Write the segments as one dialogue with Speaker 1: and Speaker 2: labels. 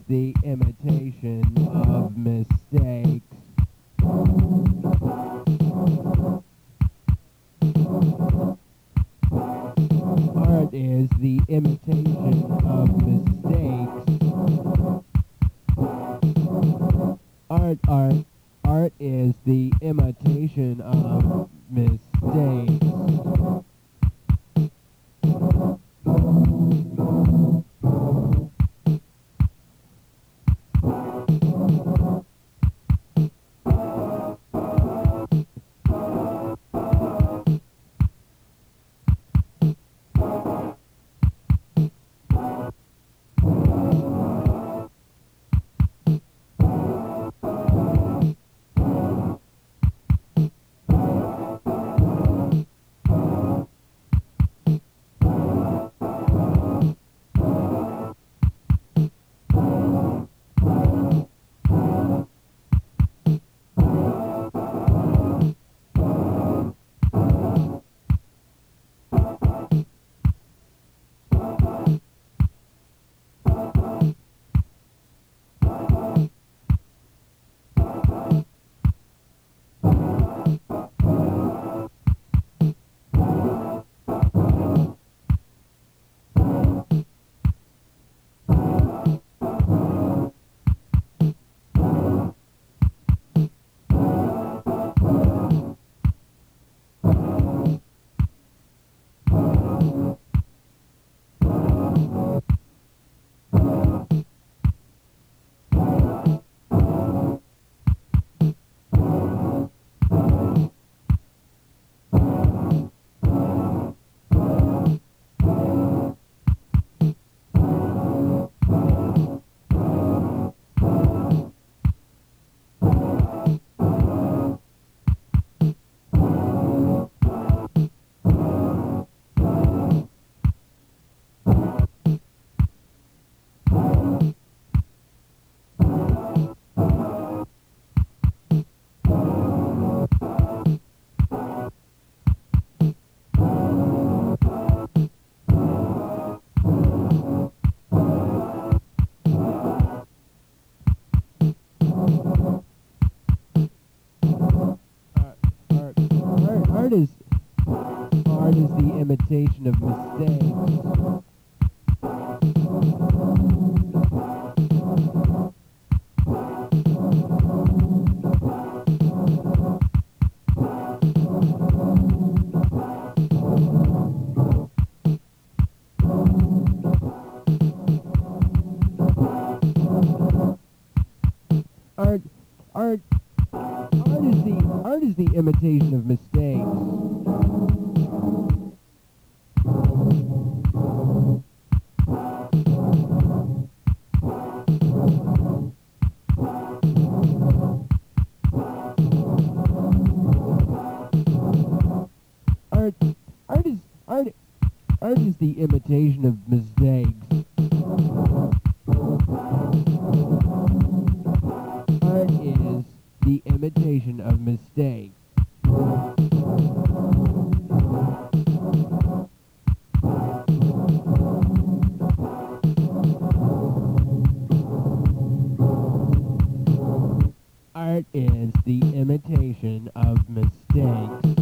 Speaker 1: the imitation of mistakes. Art is the imitation of mistakes. Art is the imitation of mistakes. Art is the imitation of mistakes. Art is the imitation of mistakes. Art is the imitation of mistakes. Art is the imitation of mistakes. Art is the imitation of mistakes.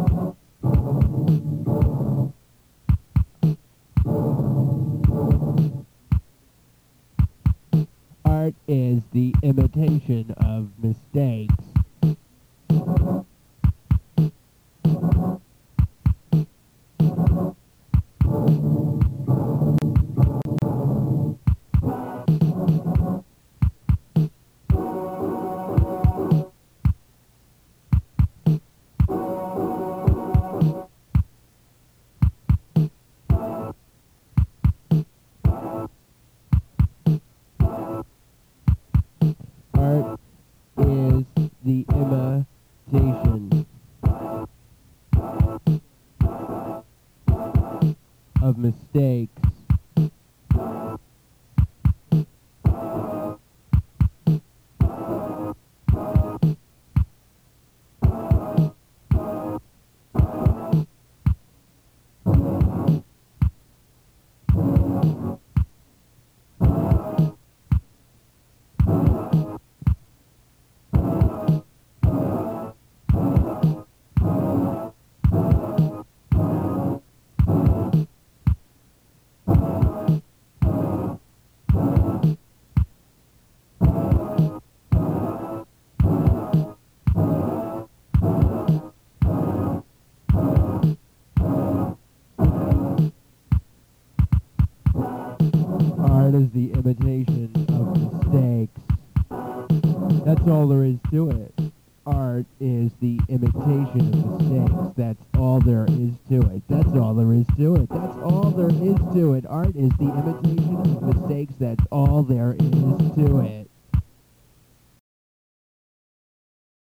Speaker 1: Art is the imitation of mistakes. Art is the imitation of mistakes. Art is the imitation of mistakes. That's all there is to it. Art is the imitation of mistakes. That's all there is to it. That's all there is to it. That's all there is to it. Art is the imitation of mistakes. That's all there is to it.